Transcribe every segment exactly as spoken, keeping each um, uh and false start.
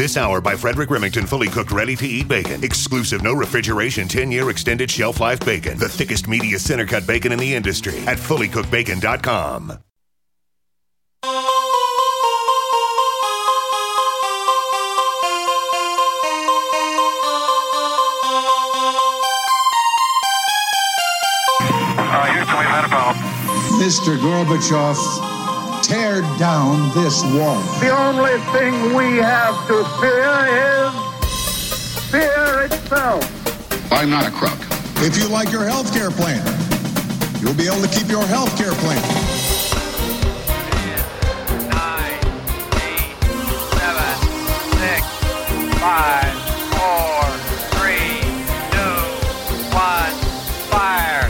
This hour by Frederick Remington fully cooked, ready-to-eat bacon. Exclusive, no refrigeration, ten-year extended shelf life bacon. The thickest, meatiest center cut bacon in the industry at fully cooked bacon dot com. Mister Gorbachev, tear down this wall. The only thing we have to fear is fear itself. I'm not a crook. If you like your health care plan, you'll be able to keep your health care plan. ten, nine, eight, seven, six, five, four, three, two, one, fire.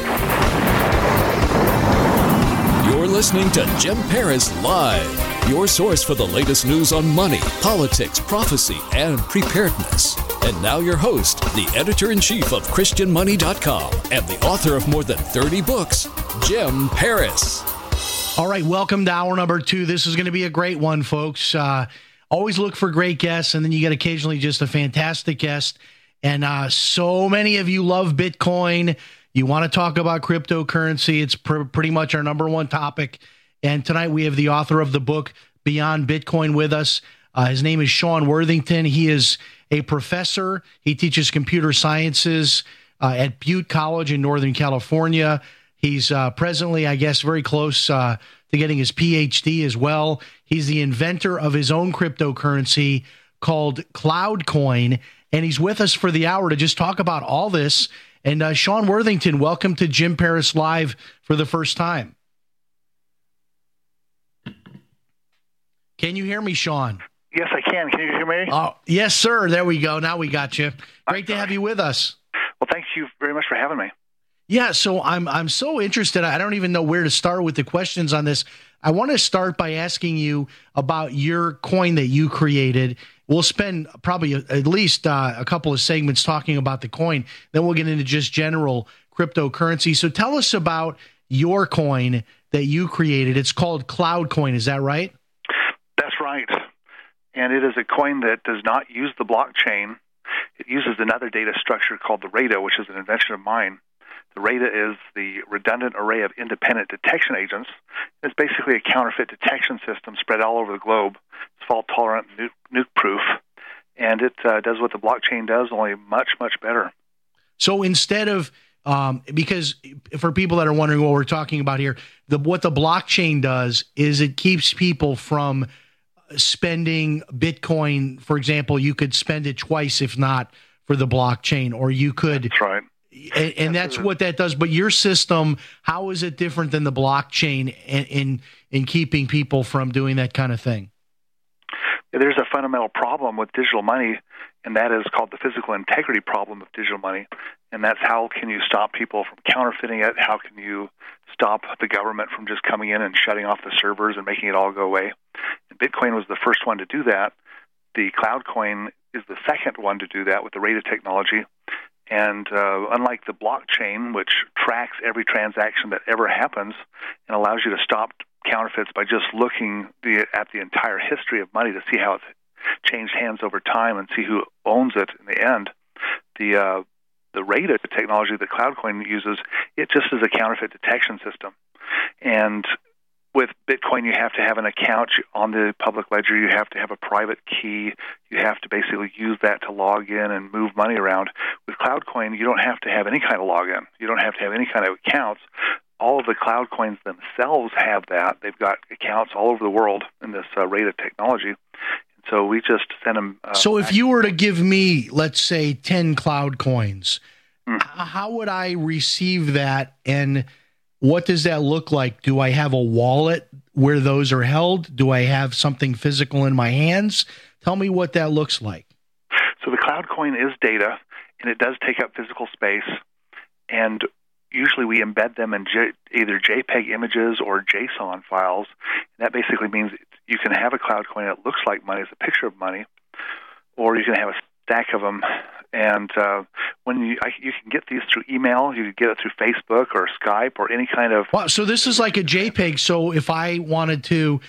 You're listening to Jim Paris Live, your source for the latest news on money, politics, prophecy, and preparedness. And now your host, the editor-in-chief of Christian Money dot com and the author of more than thirty books, Jim Paris. All right, welcome to hour number two. This is going to be a great one, folks. Uh, always look for great guests, and then you get occasionally just a fantastic guest. And uh, so many of you love Bitcoin. You want to talk about cryptocurrency. It's pr- pretty much our number one topic. And tonight we have the author of the book, Beyond Bitcoin, with us. Uh, his name is Sean Worthington. He is a professor. He teaches computer sciences uh, at Butte College in Northern California. He's uh, presently, I guess, very close uh, to getting his P H D as well. He's the inventor of his own cryptocurrency called CloudCoin. And he's with us for the hour to just talk about all this. And uh, Sean Worthington, welcome to Jim Paris Live for the first time. Can you hear me, Sean? Yes, I can. Can you hear me? Oh, yes, sir. There we go. Now we got you. Great to have you with us. Well, thank you very much for having me. Yeah, so I'm I'm so interested. I don't even know where to start with the questions on this. I want to start by asking you about your coin that you created. We'll spend probably at least uh, a couple of segments talking about the coin. Then we'll get into just general cryptocurrency. So tell us about your coin that you created. It's called CloudCoin. Is that right? That's right. And it is a coin that does not use the blockchain. It uses another data structure called the RADA, which is an invention of mine. The RADA is the Redundant Array of Independent Detection Agents. It's basically a counterfeit detection system spread all over the globe. It's fault-tolerant, nuke, nuke-proof, and it uh, does what the blockchain does, only much, much better. So instead of, um, because for people that are wondering what we're talking about here, the what the blockchain does is it keeps people from spending Bitcoin. For example, you could spend it twice if not for the blockchain, or you could... That's right. And, and that's what that does. But your system, how is it different than the blockchain in, in in keeping people from doing that kind of thing? There's a fundamental problem with digital money, and that is called the physical integrity problem of digital money. And that's how can you stop people from counterfeiting it? How can you stop the government from just coming in and shutting off the servers and making it all go away? And Bitcoin was the first one to do that. The CloudCoin is the second one to do that with the RADA technology. And uh, unlike the blockchain, which tracks every transaction that ever happens and allows you to stop counterfeits by just looking the, at the entire history of money to see how it's changed hands over time and see who owns it in the end, the uh, the RADA technology that CloudCoin uses, it just is a counterfeit detection system. And with Bitcoin, you have to have an account on the public ledger. You have to have a private key. You have to basically use that to log in and move money around. With CloudCoin, you don't have to have any kind of login. You don't have to have any kind of accounts. All of the CloudCoins themselves have that. They've got accounts all over the world in this uh, RADA technology. And so we just send them... Uh, so if you were to give me, let's say, ten CloudCoins, mm. how would I receive that, and what does that look like? Do I have a wallet where those are held? Do I have something physical in my hands? Tell me what that looks like. So the CloudCoin is data, and it does take up physical space. And usually we embed them in J- either JPEG images or JSON files. And that basically means you can have a CloudCoin that looks like money, it's a picture of money, or you can have a stack of them. And uh, when you I, you can get these through email, you can get it through Facebook or Skype or any kind of... Wow, so this is like a JPEG. So if I wanted to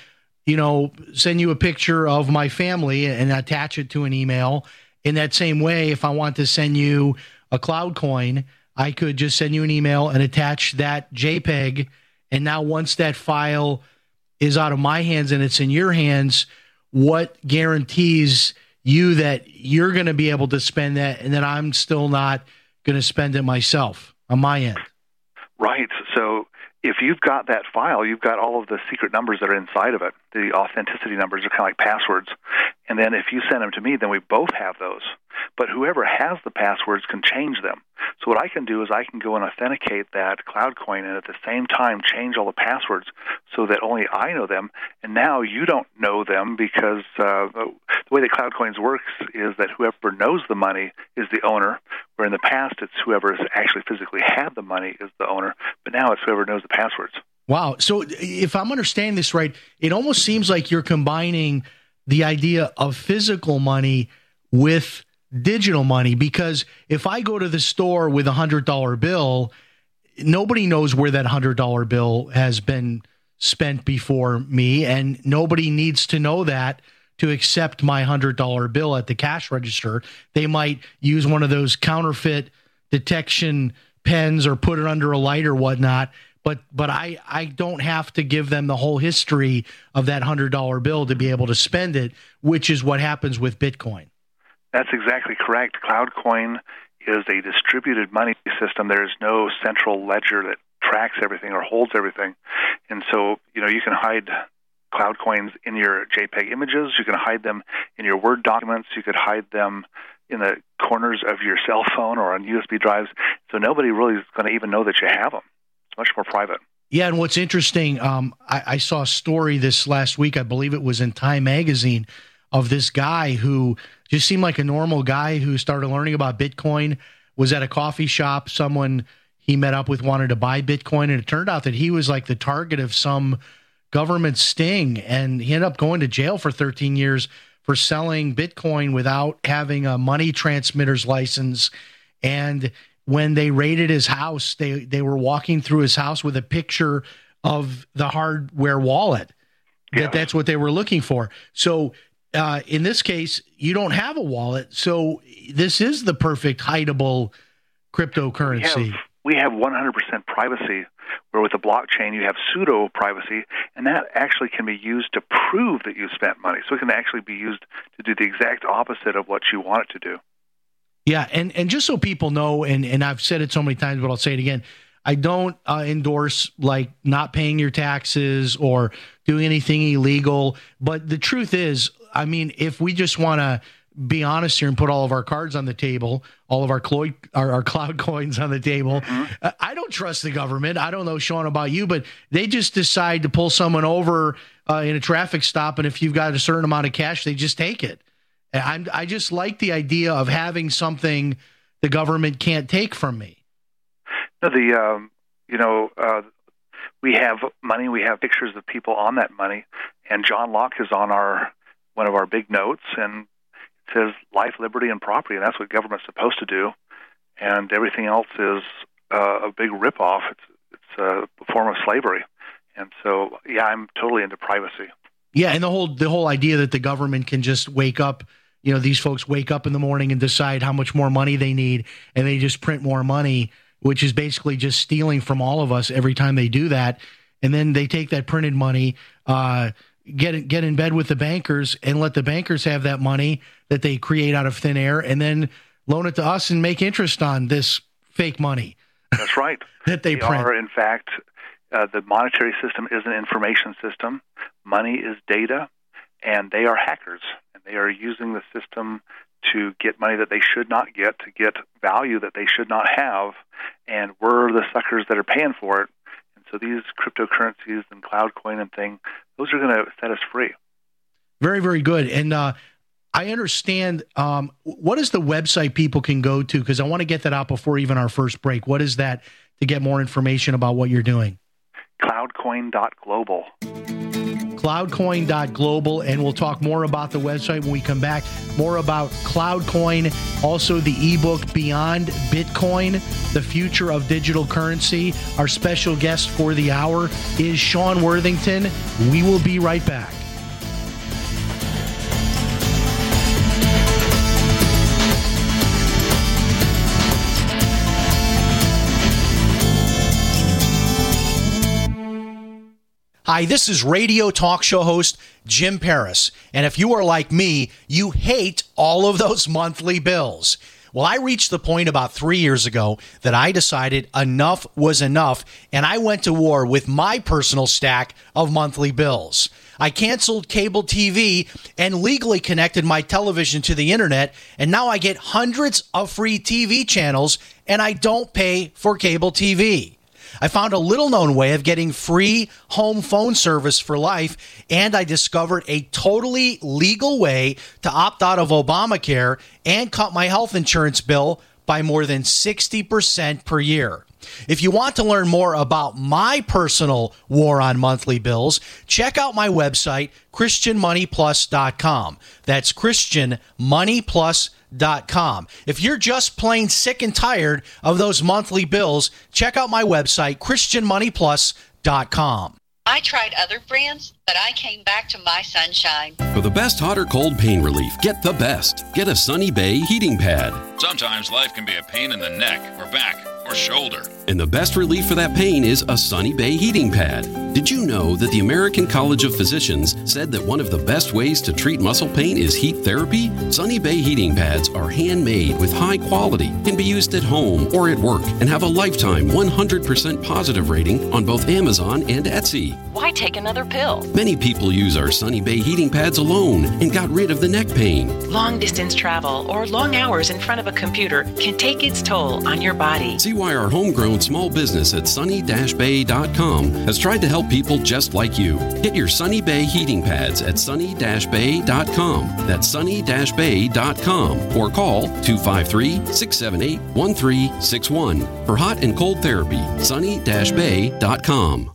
you know, send you a picture of my family and attach it to an email. In that same way, if I want to send you a Cloud Coin, I could just send you an email and attach that JPEG. And now once that file is out of my hands and it's in your hands, what guarantees you that you're going to be able to spend that and that I'm still not going to spend it myself on my end? Right. So if you've got that file, you've got all of the secret numbers that are inside of it. The authenticity numbers are kind of like passwords. And then if you send them to me, then we both have those. But whoever has the passwords can change them. So what I can do is I can go and authenticate that Cloud Coin and at the same time change all the passwords so that only I know them. And now you don't know them because uh, the way that Cloud Coins works is that whoever knows the money is the owner, where in the past it's whoever has actually physically had the money is the owner, but now it's whoever knows the passwords. Wow. So if I'm understanding this right, it almost seems like you're combining the idea of physical money with digital money, because if I go to the store with a one hundred dollar bill, nobody knows where that one hundred dollar bill has been spent before me, and nobody needs to know that to accept my one hundred dollar bill at the cash register. They might use one of those counterfeit detection pens or put it under a light or whatnot, but but I, I don't have to give them the whole history of that one hundred dollar bill to be able to spend it, which is what happens with Bitcoin. That's exactly correct. CloudCoin is a distributed money system. There's no central ledger that tracks everything or holds everything. And so, you know, you can hide Cloud Coins in your JPEG images. You can hide them in your Word documents. You could hide them in the corners of your cell phone or on U S B drives. So nobody really is going to even know that you have them. It's much more private. Yeah, and what's interesting, um, I, I saw a story this last week, I believe it was in Time Magazine, of this guy who just seemed like a normal guy who started learning about Bitcoin, was at a coffee shop. Someone he met up with wanted to buy Bitcoin, and it turned out that he was like the target of some government sting, and he ended up going to jail for thirteen years for selling Bitcoin without having a money transmitter's license. And when they raided his house, they, they were walking through his house with a picture of the hardware wallet. That Yeah. That's what they were looking for. So uh, in this case, you don't have a wallet. So this is the perfect hideable cryptocurrency. We have, we have one hundred percent privacy, where with the blockchain you have pseudo privacy, and that actually can be used to prove that you spent money. So it can actually be used to do the exact opposite of what you want it to do. Yeah, and, and just so people know, and, and I've said it so many times, but I'll say it again, I don't uh, endorse like not paying your taxes or doing anything illegal. But the truth is, I mean, if we just want to be honest here and put all of our cards on the table, all of our, clo- our, our cloud coins on the table, mm-hmm. I don't trust the government. I don't know, Sean, about you, but they just decide to pull someone over uh, in a traffic stop, and if you've got a certain amount of cash, they just take it. I'm, I just like the idea of having something the government can't take from me. No, the um, you know uh, we have money. We have pictures of people on that money, and John Locke is on our one of our big notes, and it says life, liberty, and property, and that's what government's supposed to do. And everything else is uh, a big ripoff. It's it's a form of slavery, and so yeah, I'm totally into privacy. Yeah, and the whole the whole idea that the government can just wake up, you know, these folks wake up in the morning and decide how much more money they need, and they just print more money, which is basically just stealing from all of us every time they do that. And then they take that printed money, uh, get get in bed with the bankers, and let the bankers have that money that they create out of thin air, and then loan it to us and make interest on this fake money. That's right. that they, they print. Are, in fact, uh, the monetary system is an information system. Money is data, and they are hackers, and they are using the system to get money that they should not get, to get value that they should not have, and we're the suckers that are paying for it. And so these cryptocurrencies and CloudCoin and thing, those are going to set us free. Very, very good. And uh, I understand, um, what is the website people can go to? Because I want to get that out before even our first break. What is that to get more information about what you're doing? cloudcoin dot global. cloudcoin dot global, and we'll talk more about the website when we come back. More about CloudCoin, also the ebook Beyond Bitcoin, the future of digital currency. Our special guest for the hour is Sean Worthington. We will be right back. Hi, this is radio talk show host Jim Paris. And if you are like me, you hate all of those monthly bills. Well, I reached the point about three years ago that I decided enough was enough, and I went to war with my personal stack of monthly bills. I canceled cable T V and legally connected my television to the internet, and now I get hundreds of free T V channels, and I don't pay for cable T V. I found a little-known way of getting free home phone service for life, and I discovered a totally legal way to opt out of Obamacare and cut my health insurance bill by more than sixty percent per year. If you want to learn more about my personal war on monthly bills, check out my website, Christian Money Plus dot com. That's Christian Money Plus dot com. If you're just plain sick and tired of those monthly bills, check out my website, Christian Money Plus dot com. I tried other brands, but I came back to My Sunshine. For the best hot or cold pain relief, get the best. Get a Sunny Bay heating pad. Sometimes life can be a pain in the neck or back or shoulder. And the best relief for that pain is a Sunny Bay heating pad. Did you know that the American College of Physicians said that one of the best ways to treat muscle pain is heat therapy? Sunny Bay heating pads are handmade with high quality, can be used at home or at work, and have a lifetime one hundred percent positive rating on both Amazon and Etsy. Why take another pill? Many people use our Sunny Bay heating pads alone and got rid of the neck pain. Long distance travel or long hours in front of a computer can take its toll on your body. See why our homegrown small business at sunny dash bay dot com has tried to help people just like you. Get your Sunny Bay heating pads at sunny dash bay dot com. That's sunny dash bay dot com or call two five three, six seven eight, one three six one for hot and cold therapy. sunny dash bay dot com.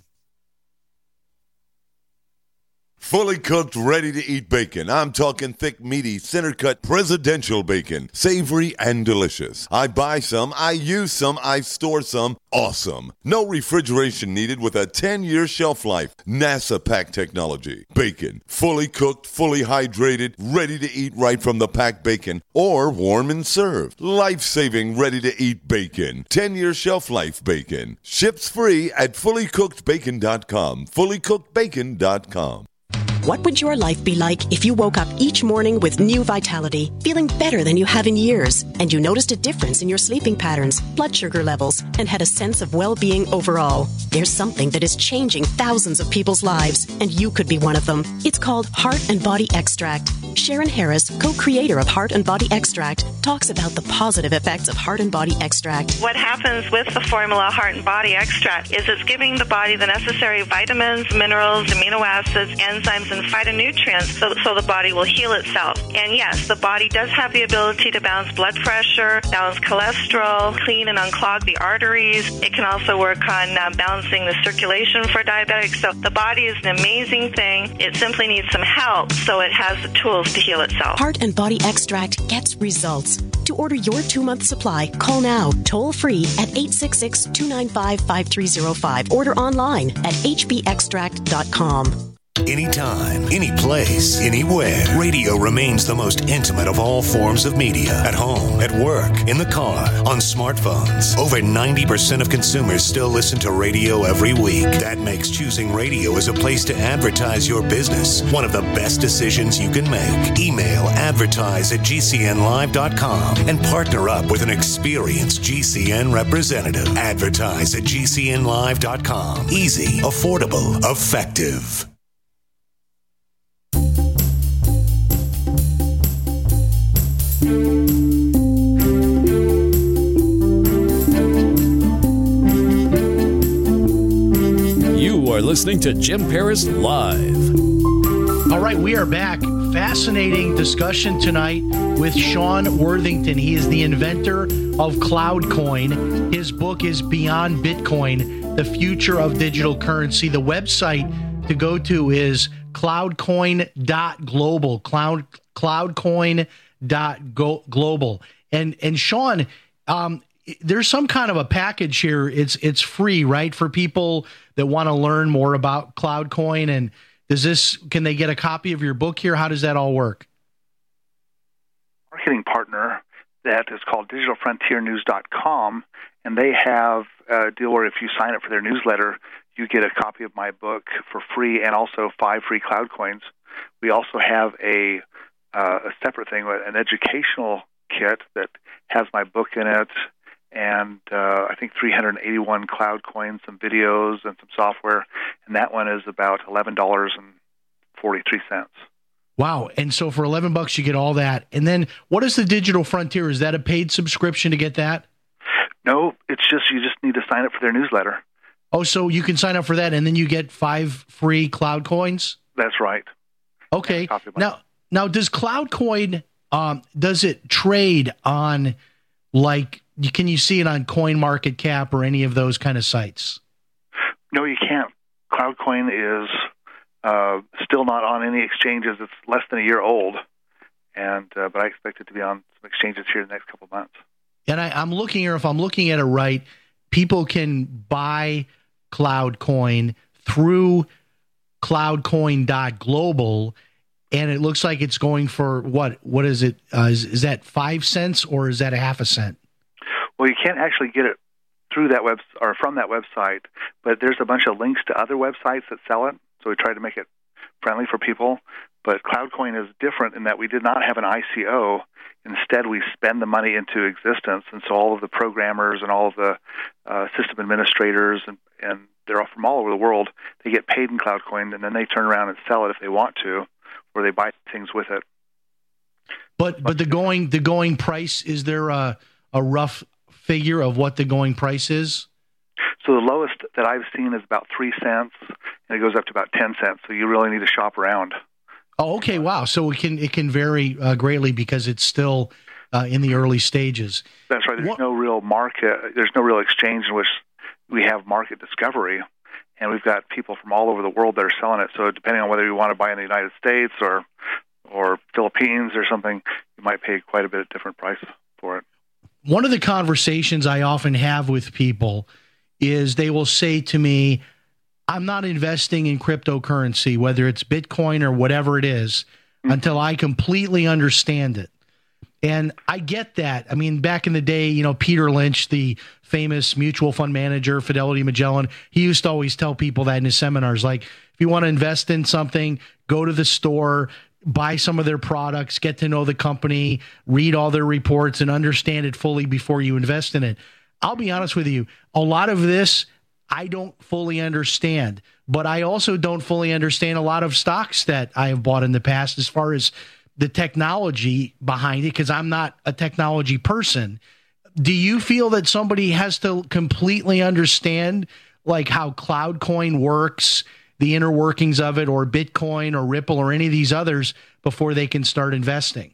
Fully cooked, ready-to-eat bacon. I'm talking thick, meaty, center-cut presidential bacon. Savory and delicious. I buy some, I use some, I store some. Awesome. No refrigeration needed with a ten-year shelf life. NASA-packed technology. Bacon. Fully cooked, fully hydrated, ready to eat right from the packed bacon or warm and served. Life-saving, ready-to-eat bacon. ten-year shelf life bacon. Ships free at fully cooked bacon dot com. fully cooked bacon dot com. What would your life be like if you woke up each morning with new vitality, feeling better than you have in years, and you noticed a difference in your sleeping patterns, blood sugar levels, and had a sense of well-being overall? There's something that is changing thousands of people's lives, and you could be one of them. It's called Heart and Body Extract. Sharon Harris, co-creator of Heart and Body Extract, talks about the positive effects of Heart and Body Extract. What happens with the formula Heart and Body Extract is it's giving the body the necessary vitamins, minerals, amino acids, enzymes, and phytonutrients so, so the body will heal itself. And yes, the body does have the ability to balance blood pressure, balance cholesterol, clean and unclog the arteries. It can also work on uh, balancing the circulation for diabetics. So the body is an amazing thing. It simply needs some help so it has the tools to heal itself. Heart and Body Extract gets results. To order your two-month supply, call now, toll-free at eight six six, two nine five, five three zero five. Order online at h b extract dot com. Anytime, any place, anywhere. Radio remains the most intimate of all forms of media. At home, at work, in the car, on smartphones. Over ninety percent of consumers still listen to radio every week. That makes choosing radio as a place to advertise your business one of the best decisions you can make. Email advertise at g c n live dot com and partner up with an experienced G C N representative. Advertise at g c n live dot com. Easy, affordable, effective. You are listening to Jim Paris Live. All right, we are back. Fascinating discussion tonight with Sean Worthington. He is the inventor of CloudCoin. His book is Beyond Bitcoin, The Future of Digital Currency. The website to go to is cloudcoin dot global. Cloud, cloudcoin dot global. And and Sean, um, there's some kind of a package here. It's it's free, right, for people that want to learn more about CloudCoin. And does this, can they get a copy of your book here? How does that all work? Marketing partner that is called digital frontier news dot com, and they have a deal where if you sign up for their newsletter, you get a copy of my book for free and also five free cloud coins. We also have a, uh, a separate thing, an educational kit that has my book in it, and uh, I think three hundred eighty-one cloud coins, some videos, and some software, and that one is about eleven dollars and forty-three cents. Wow. And so for eleven bucks, you get all that. And then what is the Digital Frontier? Is that a paid subscription to get that? No, it's just, you just need to sign up for their newsletter. Oh, so you can sign up for that and then you get five free cloud coins? That's right. Okay. Now, now does CloudCoin, um, does it trade on, like, can you see it on CoinMarketCap or any of those kind of sites? No, you can't. CloudCoin is uh, still not on any exchanges. It's less than a year old, and uh, but I expect it to be on some exchanges here in the next couple of months. And I, I'm looking here, if I'm looking at it right, people can buy CloudCoin through cloudcoin dot global, and it looks like it's going for, what? What is it? Uh, is, is that five cents or is that a half a cent? Well, you can't actually get it through that web or from that website, but there's a bunch of links to other websites that sell it, so we try to make it friendly for people. But CloudCoin is different in that we did not have an I C O. Instead, we spend the money into existence, and so all of the programmers and all of the uh, system administrators, and, and they're all from all over the world, they get paid in CloudCoin, and then they turn around and sell it if they want to, or they buy things with it. But but the going the going price, is there a, a rough figure of what the going price is? So the lowest that I've seen is about three cents, and it goes up to about ten cents. So you really need to shop around. Oh, okay, wow. So it can it can vary uh, greatly because it's still uh, in the early stages. That's right. There's what? no real market. There's no real exchange in which we have market discovery, and we've got people from all over the world that are selling it. So depending on whether you want to buy in the United States or or Philippines or something, you might pay quite a bit of different price for it. One of the conversations I often have with people is they will say to me, I'm not investing in cryptocurrency, whether it's Bitcoin or whatever it is, mm-hmm. until I completely understand it. And I get that. I mean, back in the day, you know, Peter Lynch, the famous mutual fund manager, Fidelity Magellan, he used to always tell people that in his seminars, like, if you want to invest in something, go to the store, buy some of their products, get to know the company, read all their reports, and understand it fully before you invest in it. I'll be honest with you, a lot of this I don't fully understand, but I also don't fully understand a lot of stocks that I have bought in the past as far as the technology behind it, because I'm not a technology person. Do you feel that somebody has to completely understand like how CloudCoin works, the inner workings of it, or Bitcoin or Ripple or any of these others before they can start investing?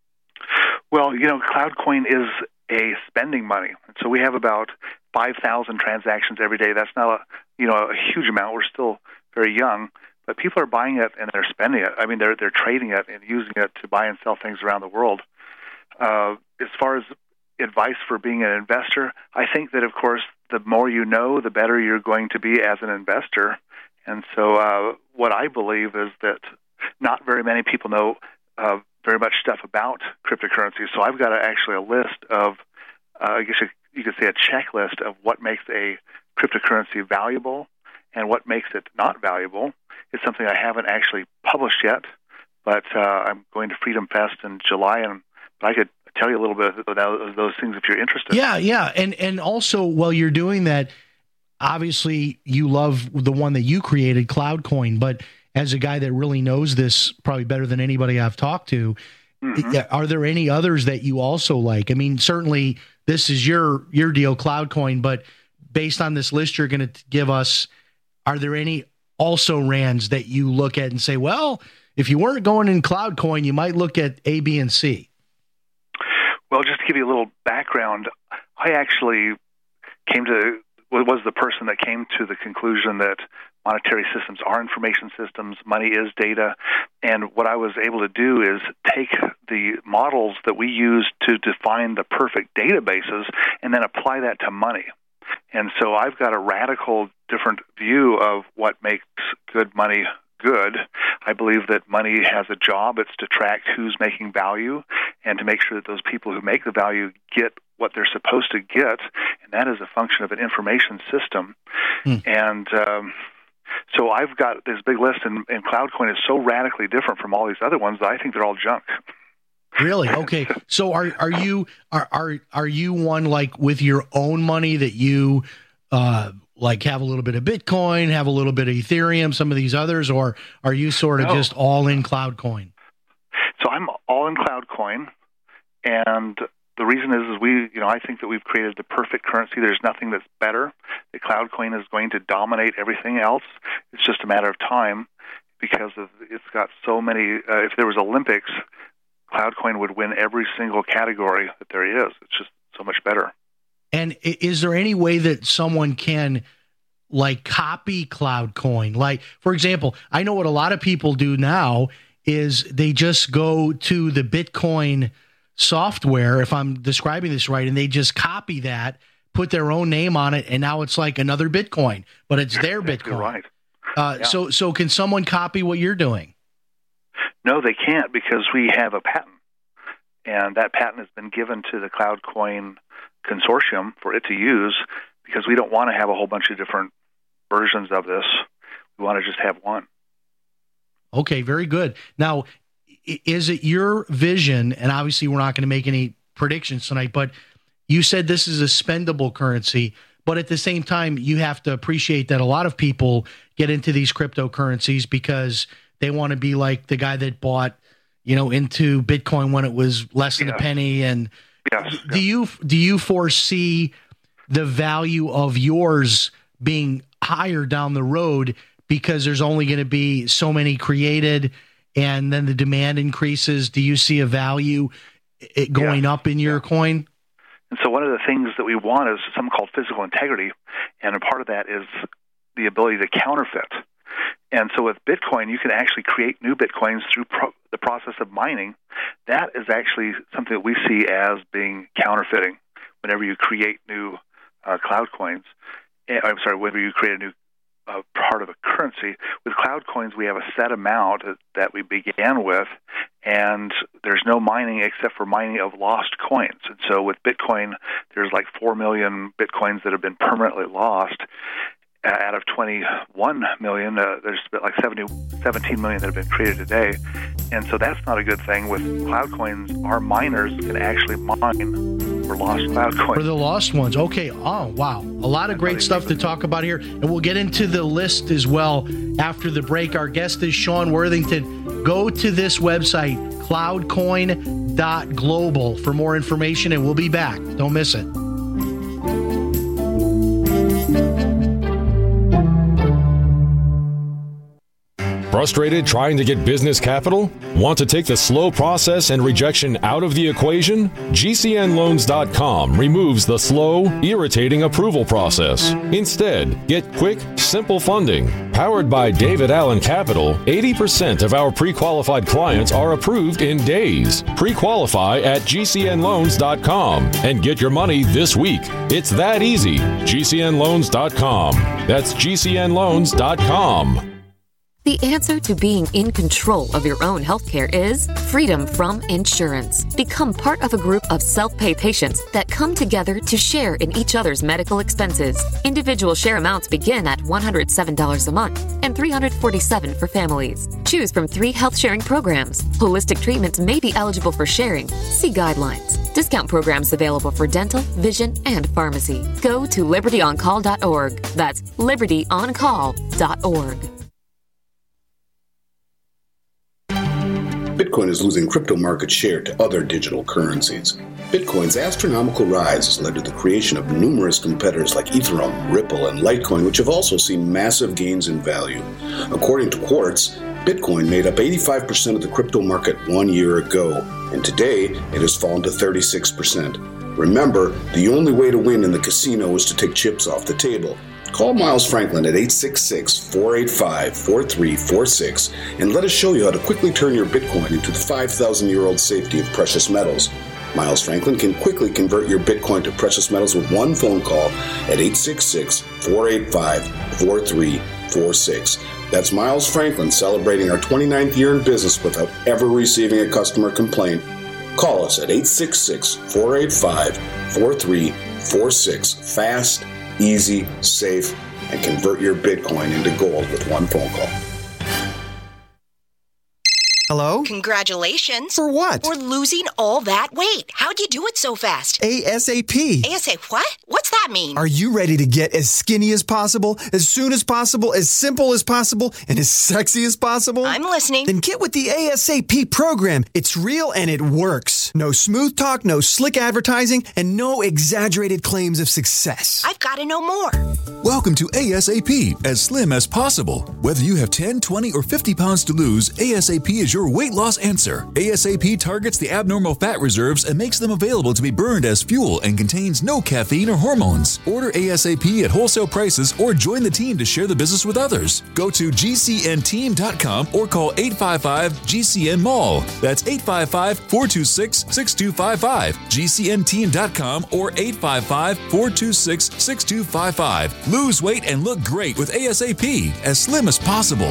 Well, you know, CloudCoin is a spending money. So we have about five thousand transactions every day. That's not a, you know, a huge amount. We're still very young, but people are buying it and they're spending it. I mean, they're they're trading it and using it to buy and sell things around the world. Uh, as far as advice for being an investor, I think that, of course, the more you know, the better you're going to be as an investor. And so uh, what I believe is that not very many people know uh, very much stuff about cryptocurrency. So I've got a, actually a list of, uh, I guess you, you could say a checklist of what makes a cryptocurrency valuable and what makes it not valuable. It's something I haven't actually published yet, but uh, I'm going to Freedom Fest in July, and I could tell you a little bit about those things if you're interested. Yeah, yeah. And, and also, while you're doing that, obviously you love the one that you created, CloudCoin, but as a guy that really knows this probably better than anybody I've talked to, mm-hmm. are there any others that you also like? I mean, certainly this is your your deal, CloudCoin, but based on this list you're going to give us, are there any also rands that you look at and say, well, if you weren't going in CloudCoin, you might look at A, B, and C? Well, just to give you a little background, I actually came to was the person that came to the conclusion that monetary systems are information systems, money is data, and what I was able to do is take the models that we use to define the perfect databases and then apply that to money. And so I've got a radical different view of what makes good money good. I believe that money has a job. It's to track who's making value and to make sure that those people who make the value get what they're supposed to get. and that is a function of an information system. Hmm. And um, so I've got this big list, and, and CloudCoin is so radically different from all these other ones that I think they're all junk. Really? Okay. So are are you are are are you one like with your own money that you uh, like have a little bit of Bitcoin, have a little bit of Ethereum, some of these others, or are you sort of No. just all in CloudCoin? So I'm all in CloudCoin, and the reason is, is we, you know, I think that we've created the perfect currency. There's nothing that's better. The CloudCoin is going to dominate everything else. It's just a matter of time because of it's got so many. Uh, if there was Olympics, CloudCoin would win every single category that there is. It's just so much better. And i- is there any way that someone can like copy CloudCoin? Like, for example, I know what a lot of people do now is they just go to the Bitcoin software, if I'm describing this right, and they just copy that, put their own name on it, and now it's like another Bitcoin, but it's their Exactly Bitcoin. right. Uh, Yeah. So, so can someone copy what you're doing? No, they can't because we have a patent, and that patent has been given to the CloudCoin consortium for it to use because we don't want to have a whole bunch of different versions of this. We want to just have one. Okay, very good. Now, i- is it your vision, and obviously we're not going to make any predictions tonight, but you said this is a spendable currency, but at the same time, you have to appreciate that a lot of people get into these cryptocurrencies because they want to be like the guy that bought, you know, into Bitcoin when it was less than Yes. a penny. And Yes. do you do you foresee the value of yours being higher down the road because there's only going to be so many created and then the demand increases? Do you see a value it going Yeah. up in your coin? And so one of the things that we want is something called physical integrity, and a part of that is the ability to counterfeit. And so with Bitcoin, you can actually create new Bitcoins through pro- the process of mining. That is actually something that we see as being counterfeiting whenever you create new uh, cloud coins. Eh, I'm sorry, whenever you create a new uh, part of a currency. With cloud coins, we have a set amount that we began with, and there's no mining except for mining of lost coins. And so with Bitcoin, there's like four million Bitcoins that have been permanently lost. Uh, out of twenty-one million, uh, there's like seventy, seventeen million that have been created today. And so that's not a good thing. With cloud coins, our miners can actually mine for lost cloud coins. For the lost ones. Okay. Oh, wow. A lot of great stuff to talk about here. And we'll get into the list as well after the break. Our guest is Sean Worthington. Go to this website, cloudcoin dot global, for more information, and we'll be back. Don't miss it. Frustrated trying to get business capital? Want to take the slow process and rejection out of the equation? G C N loans dot com removes the slow, irritating approval process. Instead, get quick, simple funding. Powered by David Allen Capital, eighty percent of our pre-qualified clients are approved in days. Pre-qualify at G C N loans dot com and get your money this week. It's that easy. G C N loans dot com. That's G C N loans dot com. The answer to being in control of your own healthcare is freedom from insurance. Become part of a group of self-pay patients that come together to share in each other's medical expenses. Individual share amounts begin at one hundred seven dollars a month and three hundred forty-seven dollars for families. Choose from three health sharing programs. Holistic treatments may be eligible for sharing. See guidelines. Discount programs available for dental, vision, and pharmacy. Go to liberty on call dot org. That's liberty on call dot org. Bitcoin is losing crypto market share to other digital currencies. Bitcoin's astronomical rise has led to the creation of numerous competitors like Ethereum, Ripple, and Litecoin, which have also seen massive gains in value. According to Quartz, Bitcoin made up eighty-five percent of the crypto market one year ago, and today it has fallen to thirty-six percent. Remember, the only way to win in the casino is to take chips off the table. Call Miles Franklin at eight six six, four eight five, four three four six and let us show you how to quickly turn your Bitcoin into the five thousand year old safety of precious metals. Miles Franklin can quickly convert your Bitcoin to precious metals with one phone call at eight six six, four eight five, four three four six. That's Miles Franklin celebrating our twenty-ninth year in business without ever receiving a customer complaint. Call us at eight six six, four eight five, four three four six. Fast, easy, safe, and convert your Bitcoin into gold with one phone call. Hello? Congratulations. For what? For losing all that weight. How'd you do it so fast? ASAP. ASAP what? What's that mean? Are you ready to get as skinny as possible, as soon as possible, as simple as possible, and as sexy as possible? I'm listening. Then get with the ASAP program. It's real and it works. No smooth talk, no slick advertising, and no exaggerated claims of success. I've got to know more. Welcome to ASAP, as slim as possible. Whether you have ten, twenty, or fifty pounds to lose, ASAP is your weight loss answer. ASAP targets the abnormal fat reserves and makes them available to be burned as fuel and contains no caffeine or hormones. Order ASAP at wholesale prices or join the team to share the business with others. Go to G C N team dot com or call eight five five G C N mall. That's eight five five, four two six, six two five five. G C N team dot com or eight five five, four two six, six two five five. Lose weight and look great with ASAP, as slim as possible.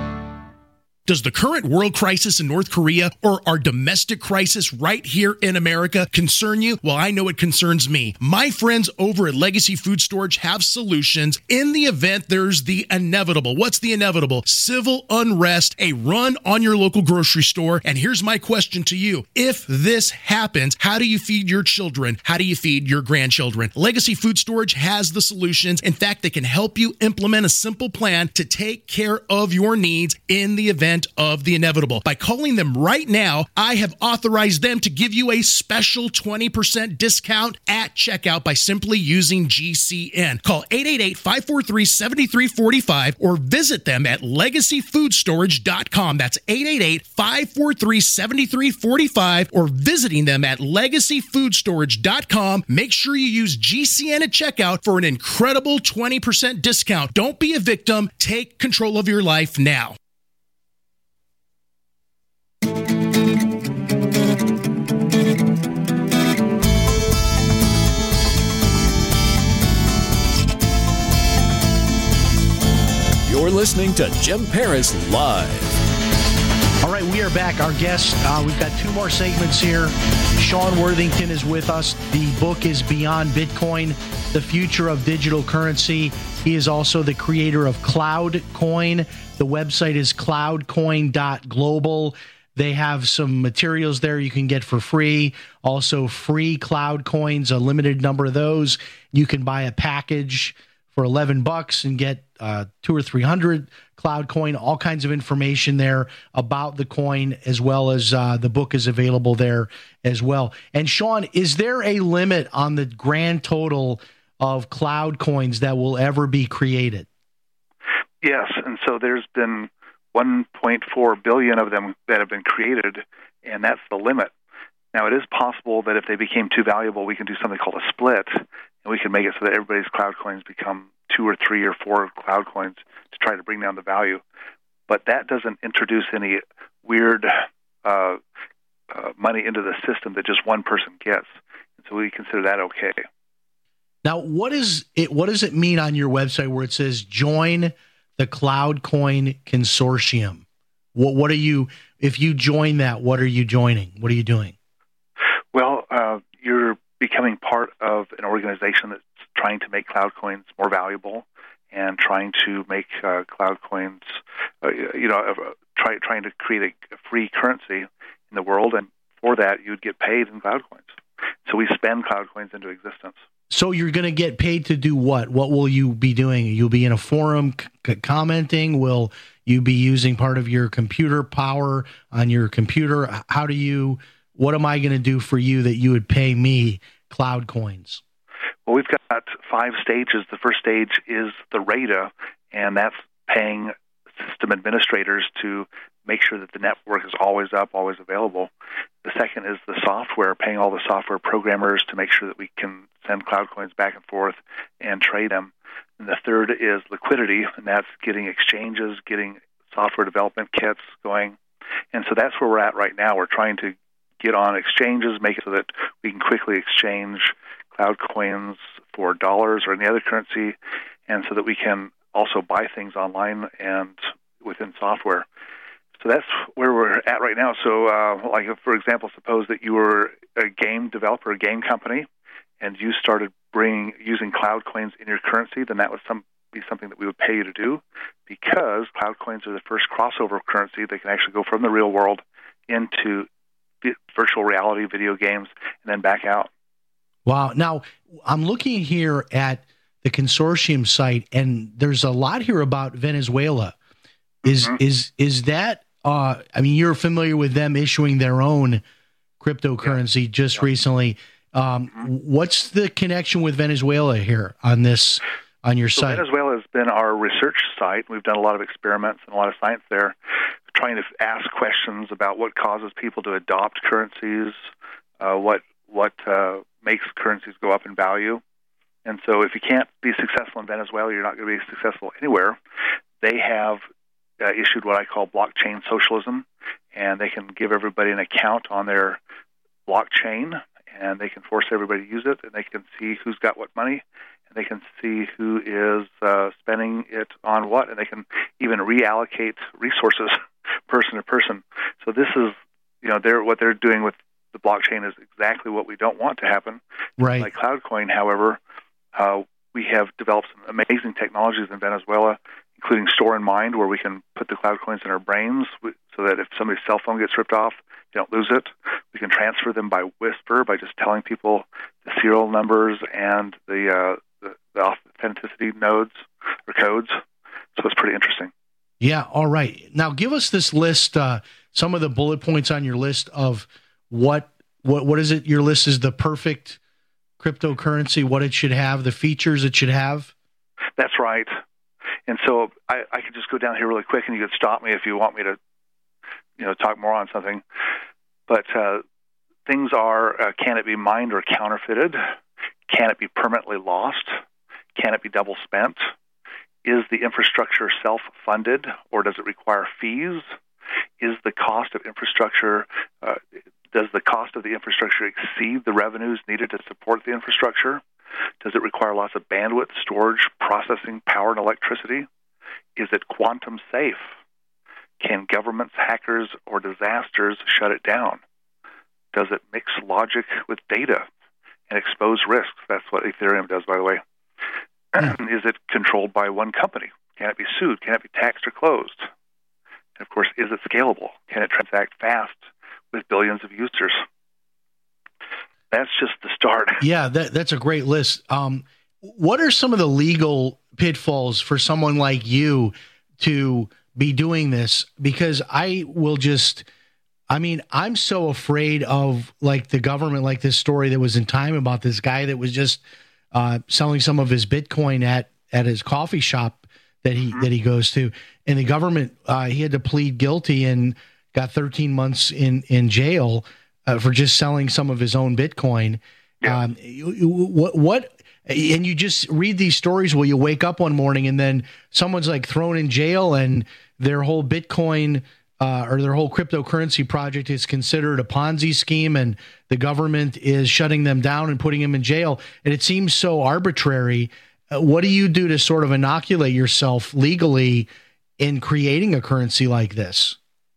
Does the current world crisis in North Korea or our domestic crisis right here in America concern you? Well, I know it concerns me. My friends over at Legacy Food Storage have solutions in the event there's the inevitable. What's the inevitable? Civil unrest, a run on your local grocery store. And here's my question to you. If this happens, how do you feed your children? How do you feed your grandchildren? Legacy Food Storage has the solutions. In fact, they can help you implement a simple plan to take care of your needs in the event of the inevitable. By calling them right now, I have authorized them to give you a special twenty percent discount at checkout by simply using G C N. Call eight eight eight, five four three, seven three four five or visit them at legacy food storage dot com. That's eight eight eight, five four three, seven three four five or visiting them at legacy food storage dot com. Make sure you use G C N at checkout for an incredible twenty percent discount. Don't be a victim. Take control of your life now. You're listening to Jim Paris Live. All right, we are back. Our guest, uh, we've got two more segments here. Sean Worthington is with us. The book is Beyond Bitcoin, The Future of Digital Currency. He is also the creator of CloudCoin. The website is cloud coin dot global. They have some materials there you can get for free. Also, free cloud coins, a limited number of those. You can buy a package for eleven bucks and get uh, two or three hundred cloud coin. All kinds of information there about the coin, as well as uh, the book is available there as well. And Sean, is there a limit on the grand total of cloud coins that will ever be created? Yes, and so there's been one point four billion of them that have been created, and that's the limit. Now, it is possible that if they became too valuable, we can do something called a split, and we can make it so that everybody's cloud coins become two or three or four cloud coins to try to bring down the value. But that doesn't introduce any weird uh, uh, money into the system that just one person gets. And so we consider that okay. Now, what is it? What does it mean on your website where it says join the CloudCoin Consortium? What, what are you, if you join that, what are you joining? What are you doing? Well, uh, you're becoming part of an organization that's trying to make cloud coins more valuable and trying to make uh, cloud coins, uh, you know, uh, try, trying to create a, a free currency in the world. And for that, you'd get paid in cloud coins. So we spend cloud coins into existence. So you're going to get paid to do what? What will you be doing? You'll be in a forum c- commenting? Will you be using part of your computer power on your computer? How do you, what am I going to do for you that you would pay me cloud coins? Well, we've got five stages. The first stage is the R A D A, and that's paying system administrators to make sure that the network is always up, always available. The second is the software, paying all the software programmers to make sure that we can send cloud coins back and forth and trade them. And the third is liquidity, and that's getting exchanges, getting software development kits going. And so that's where we're at right now. We're trying to get on exchanges, make it so that we can quickly exchange cloud coins for dollars or any other currency, and so that we can also buy things online and within software. So that's where we're at right now. So, uh, like, if, for example, suppose that you were a game developer, a game company, and you started bringing using cloud coins in your currency, then that would some, be something that we would pay you to do, because cloud coins are the first crossover currency. They can actually go from the real world into virtual reality video games and then back out. Wow. Now, I'm looking here at the consortium site, and there's a lot here about Venezuela. Is mm-hmm. is is that, uh, I mean, you're familiar with them issuing their own cryptocurrency yeah. just yeah. recently. Um, mm-hmm. What's the connection with Venezuela here on this, on your so site? Venezuela has been our research site. We've done a lot of experiments and a lot of science there, trying to ask questions about what causes people to adopt currencies, uh, what what uh, makes currencies go up in value. And so if you can't be successful in Venezuela, you're not going to be successful anywhere. They have uh, issued what I call blockchain socialism, and they can give everybody an account on their blockchain, and they can force everybody to use it, and they can see who's got what money, and they can see who is uh, spending it on what, and they can even reallocate resources person to person. So this is, you know, they're, what they're doing with the blockchain is exactly what we don't want to happen. Right. Like CloudCoin, however, uh, we have developed some amazing technologies in Venezuela, including Store in Mind, where we can put the cloud coins in our brains so that if somebody's cell phone gets ripped off, you don't lose it. We can transfer them by whisper, by just telling people the serial numbers and the, uh, the, the authenticity nodes or codes. So it's pretty interesting. Yeah, all right. Now give us this list, uh, some of the bullet points on your list of what what what is it? Your list is the perfect cryptocurrency, what it should have, the features it should have? That's right. And so I, I could just go down here really quick, and you could stop me if you want me to, you know, talk more on something. But uh, things are, uh, can it be mined or counterfeited? Can it be permanently lost? Can it be double spent? Is the infrastructure self-funded, or does it require fees? Is the cost of infrastructure, uh, does the cost of the infrastructure exceed the revenues needed to support the infrastructure? Does it require lots of bandwidth, storage, processing, power, and electricity? Is it quantum safe? Can governments, hackers, or disasters shut it down? Does it mix logic with data and expose risks? That's what Ethereum does, by the way. Is it controlled by one company? Can it be sued? Can it be taxed or closed? And of course, is it scalable? Can it transact fast with billions of users? That's just the start. Yeah, that, that's a great list. Um, what are some of the legal pitfalls for someone like you to be doing this? Because I will just, I mean, I'm so afraid of like the government, like this story that was in Time about this guy that was just uh, selling some of his Bitcoin at, at his coffee shop that he, mm-hmm. that he goes to. And the government, uh, he had to plead guilty and got thirteen months in, in jail uh, for just selling some of his own Bitcoin. Yeah. Um, what, what, and you just read these stories where you wake up one morning and then someone's like thrown in jail and their whole Bitcoin uh, or their whole cryptocurrency project is considered a Ponzi scheme, and the government is shutting them down and putting them in jail. And it seems so arbitrary. Uh, what do you do to sort of inoculate yourself legally in creating a currency like this?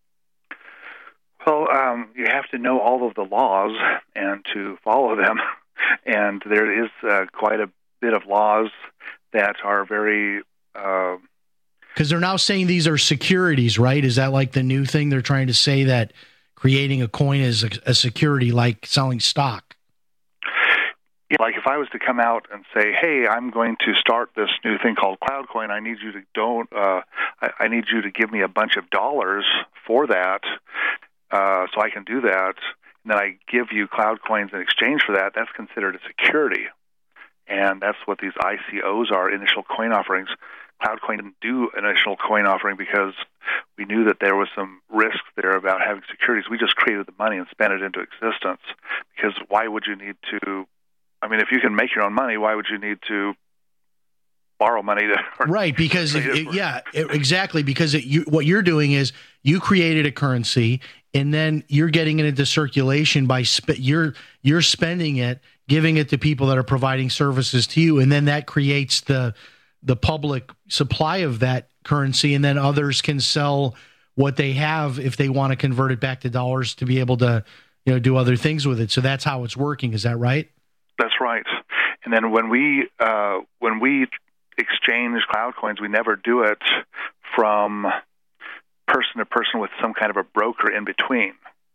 Well, um, you have to know all of the laws and to follow them. And there is uh, quite a bit of laws that are very... Because uh, they're now saying these are securities, right? Is that like the new thing? They're trying to say that creating a coin is a, a security, like selling stock. Yeah, like if I was to come out and say, hey, I'm going to start this new thing called CloudCoin, I need you to don't, uh, I, I need you to give me a bunch of dollars for that, uh, so I can do that, and then I give you cloud coins in exchange for that. That's considered a security, and that's what these I C Os are, initial coin offerings. CloudCoin didn't do initial coin offering because we knew that there was some risk there about having securities. We just created the money and spent it into existence, because why would you need to, I mean, if you can make your own money, why would you need to borrow money to? Right, because it, yeah, it, exactly. Because it, you, what you're doing is you created a currency, and then you're getting it into circulation by sp- you're you're spending it, giving it to people that are providing services to you, and then that creates the the public supply of that currency, and then others can sell what they have if they want to convert it back to dollars to be able to, you know, do other things with it. So that's how it's working. Is that right? That's right. And then when we uh, when we exchange cloud coins, we never do it from person to person with some kind of a broker in between.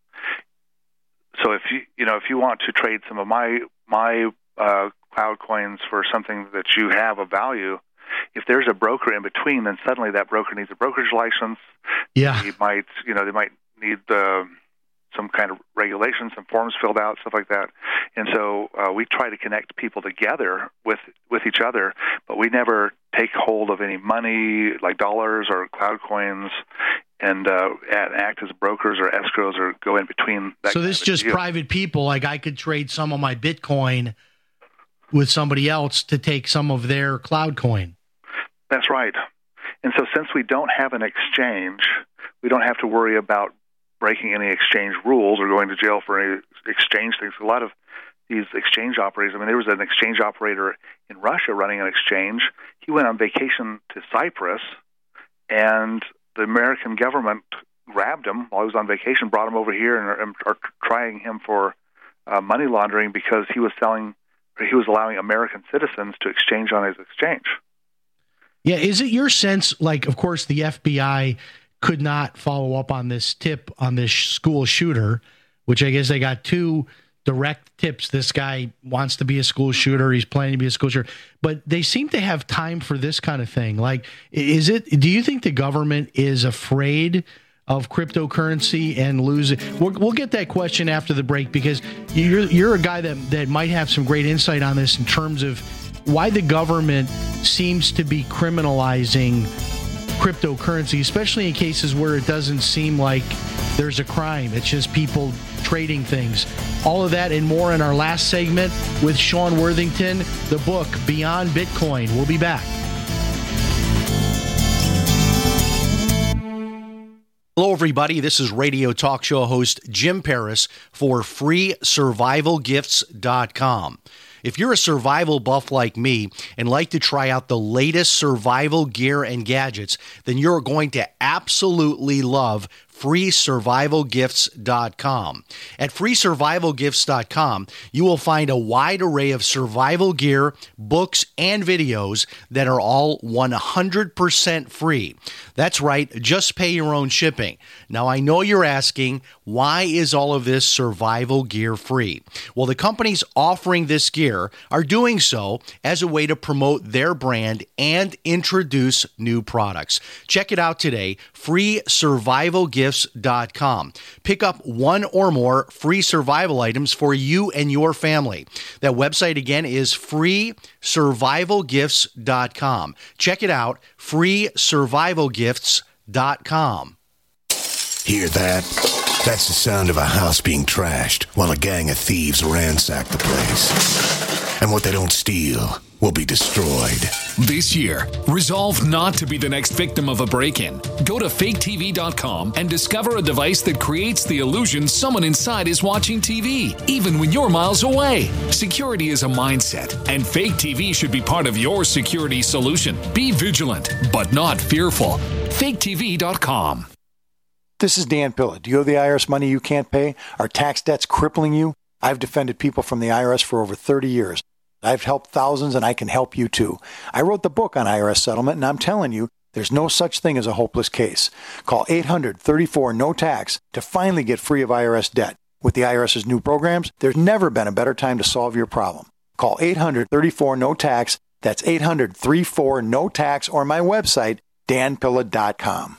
So if you you know if you want to trade some of my my uh, cloud coins for something that you have of value, if there's a broker in between, then suddenly that broker needs a brokerage license. Yeah, he might you know they might need the some kind of regulations, some forms filled out, stuff like that. And so uh, we try to connect people together with with each other, but we never take hold of any money like dollars or cloud coins and uh, act as brokers or escrows or go in between. That so this is just deal. Private people. Like I could trade some of my Bitcoin with somebody else to take some of their cloud coin. That's right. And so since we don't have an exchange, we don't have to worry about breaking any exchange rules or going to jail for any exchange things. A lot of these exchange operators, I mean, there was an exchange operator in Russia running an exchange. He went on vacation to Cyprus, and the American government grabbed him while he was on vacation, brought him over here, and are, and are trying him for uh, money laundering because he was selling, or he was allowing American citizens to exchange on his exchange. Yeah, is it your sense, like, of course, the F B I could not follow up on this tip on this school shooter, which I guess they got two direct tips. This guy wants to be a school shooter. He's planning to be a school shooter. But they seem to have time for this kind of thing. Like, is it, do you think the government is afraid of cryptocurrency and losing? We'll, we'll get that question after the break, because you're, you're a guy that, that might have some great insight on this in terms of why the government seems to be criminalizing cryptocurrency, especially in cases where it doesn't seem like there's a crime. It's just people trading things. All of that and more in our last segment with Sean Worthington, the book Beyond Bitcoin. We'll be back. Hello, everybody. This is radio talk show host Jim Paris for free survival gifts dot com. If you're a survival buff like me and like to try out the latest survival gear and gadgets, then you're going to absolutely love free survival gifts dot com. At free survival gifts dot com, you will find a wide array of survival gear, books, and videos that are all one hundred percent free. That's right, just pay your own shipping. Now, I know you're asking, why is all of this survival gear free? Well, the companies offering this gear are doing so as a way to promote their brand and introduce new products. Check it out today, free survival gifts dot com. Pick up one or more free survival items for you and your family. That website again is free survival gifts dot com. Check it out, free survival gifts dot com. Hear that? That's the sound of a house being trashed while a gang of thieves ransack the place. And what they don't steal will be destroyed. This year, resolve not to be the next victim of a break-in. Go to fake T V dot com and discover a device that creates the illusion someone inside is watching T V, even when you're miles away. Security is a mindset, and Fake T V should be part of your security solution. Be vigilant, but not fearful. fake T V dot com. This is Dan Pilla. Do you owe the I R S money you can't pay? Are tax debts crippling you? I've defended people from the I R S for over thirty years. I've helped thousands, and I can help you too. I wrote the book on I R S settlement, and I'm telling you, there's no such thing as a hopeless case. Call eight hundred thirty-four no tax to finally get free of I R S debt. With the IRS's new programs, there's never been a better time to solve your problem. Call eight hundred thirty-four no tax. That's eight hundred thirty-four no tax, or my website, dan pilla dot com.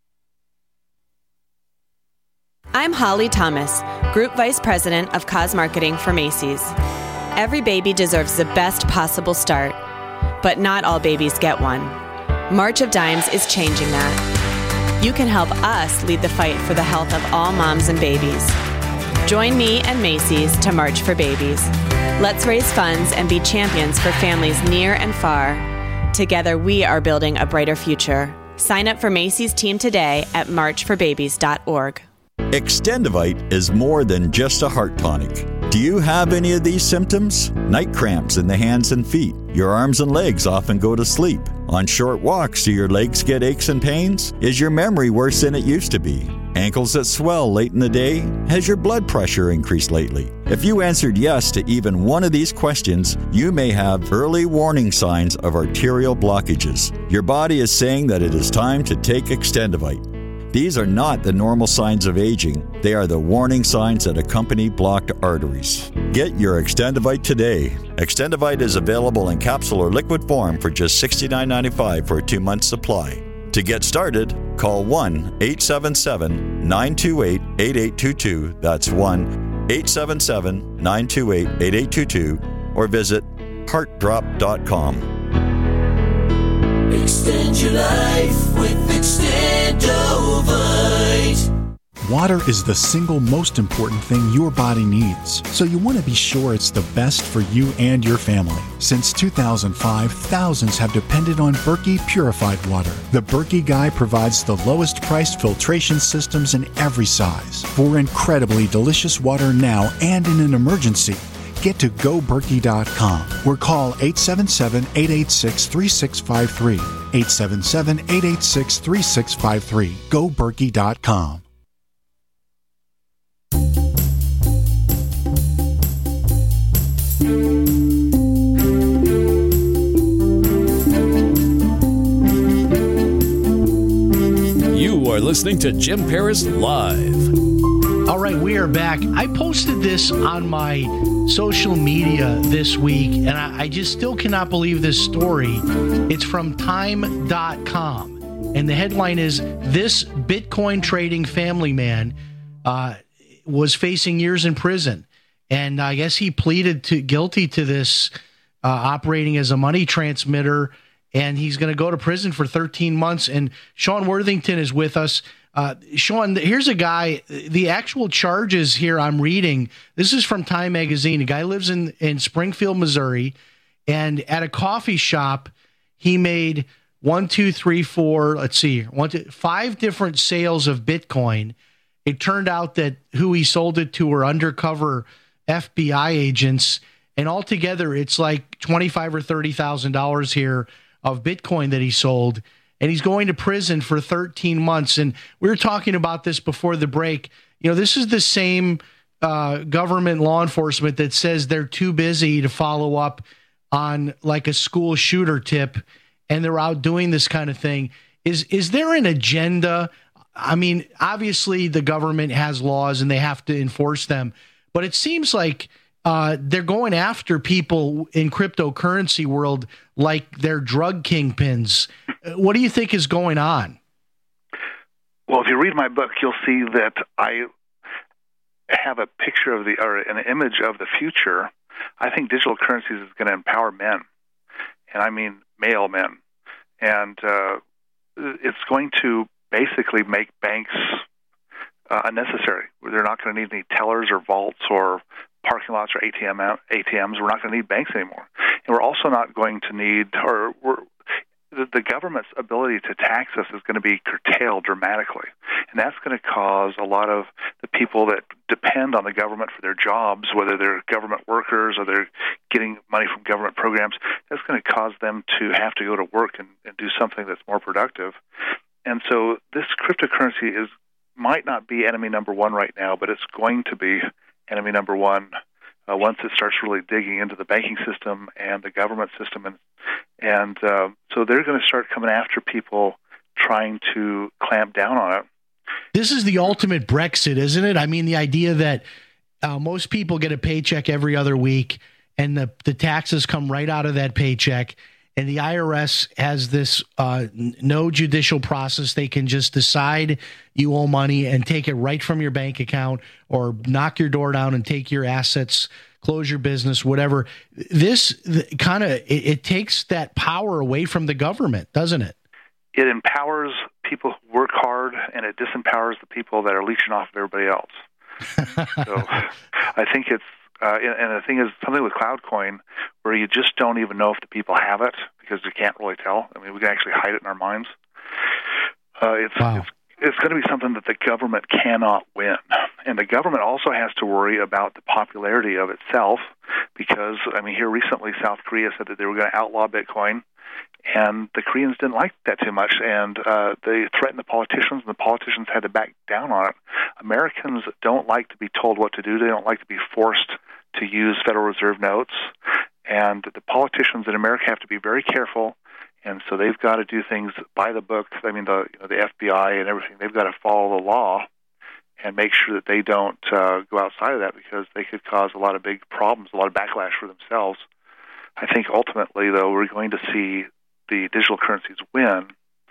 I'm Holly Thomas, Group Vice President of Cause Marketing for Macy's. Every baby deserves the best possible start, but not all babies get one. March of Dimes is changing that. You can help us lead the fight for the health of all moms and babies. Join me and Macy's to March for Babies. Let's raise funds and be champions for families near and far. Together, we are building a brighter future. Sign up for Macy's team today at march for babies dot org. Extendivite is more than just a heart tonic. Do you have any of these symptoms? Night cramps in the hands and feet. Your arms and legs often go to sleep. On short walks, do your legs get aches and pains? Is your memory worse than it used to be? Ankles that swell late in the day? Has your blood pressure increased lately? If you answered yes to even one of these questions, you may have early warning signs of arterial blockages. Your body is saying that it is time to take Extendivite. These are not the normal signs of aging. They are the warning signs that accompany blocked arteries. Get your Extendivite today. Extendivite is available in capsule or liquid form for just sixty-nine ninety-five for a two-month supply. To get started, call one eight seven seven, nine two eight, eight eight two two. That's one eight seven seven, nine two eight, eight eight two two, or visit heart drop dot com. Extend your life with Extendovite. Water is the single most important thing your body needs, so you want to be sure it's the best for you and your family. Since two thousand five, thousands have depended on Berkey purified water. The Berkey Guy provides the lowest priced filtration systems in every size. For incredibly delicious water now and in an emergency, get to go berkey dot com or call eight seven seven, eight eight six, three six five three. eight seven seven, eight eight six, three six five three. go berkey dot com. You are listening to Jim Paris Live. All right, we are back. I posted this on my social media this week, and I, I just still cannot believe this story. It's from time dot com, and the headline is, "This Bitcoin trading family man uh, was facing years in prison." And I guess he pleaded to guilty to this uh, operating as a money transmitter, and he's going to go to prison for thirteen months. And Sean Worthington is with us. Uh, Sean, here's a guy, the actual charges here I'm reading, this is from Time Magazine. A guy lives in, in Springfield, Missouri, and at a coffee shop, he made one, two, three, four, let's see, one, two, five different sales of Bitcoin. It turned out that who he sold it to were undercover F B I agents, and altogether it's like twenty-five or thirty thousand dollars here of Bitcoin that he sold, and he's going to prison for thirteen months. And we were talking about this before the break. You know, this is the same uh, government law enforcement that says they're too busy to follow up on like a school shooter tip, and they're out doing this kind of thing. Is is there an agenda? I mean, obviously the government has laws and they have to enforce them, but it seems like uh, they're going after people in cryptocurrency world like they're drug kingpins. What do you think is going on? Well, if you read my book, you'll see that I have a picture of the, or an image of the future. I think digital currencies is going to empower men, and I mean male men, and uh, it's going to basically make banks uh, unnecessary. They're not going to need any tellers or vaults or parking lots or A T M A T Ms. We're not going to need banks anymore, and we're also not going to need, or we're the, the government's ability to tax us is going to be curtailed dramatically. And that's going to cause a lot of the people that depend on the government for their jobs, whether they're government workers or they're getting money from government programs, that's going to cause them to have to go to work and, and do something that's more productive. And so this cryptocurrency is might not be enemy number one right now, but it's going to be enemy number one uh, once it starts really digging into the banking system and the government system. And, and uh, so they're going to start coming after people trying to clamp down on it. This is the ultimate Brexit, isn't it? I mean, the idea that uh, most people get a paycheck every other week and the, the taxes come right out of that paycheck. And the I R S has this uh, no judicial process. They can just decide you owe money and take it right from your bank account or knock your door down and take your assets, close your business, whatever. This kind of, it, it takes that power away from the government, doesn't it? It empowers people who work hard, and it disempowers the people that are leeching off of everybody else. So I think it's, Uh, and, and the thing is, something with CloudCoin where you just don't even know if the people have it because you can't really tell. I mean, we can actually hide it in our minds. Uh, it's, wow. it's it's going to be something that the government cannot win. And the government also has to worry about the popularity of itself because, I mean, here recently South Korea said that they were going to outlaw Bitcoin, and the Koreans didn't like that too much, and uh, they threatened the politicians, and the politicians had to back down on it. Americans don't like to be told what to do. They don't like to be forced to use Federal Reserve notes, and the politicians in America have to be very careful. And so they've got to do things by the book. I mean, the you know, the F B I and everything, they've got to follow the law and make sure that they don't uh, go outside of that because they could cause a lot of big problems, a lot of backlash for themselves. I think ultimately, though, we're going to see the digital currencies win.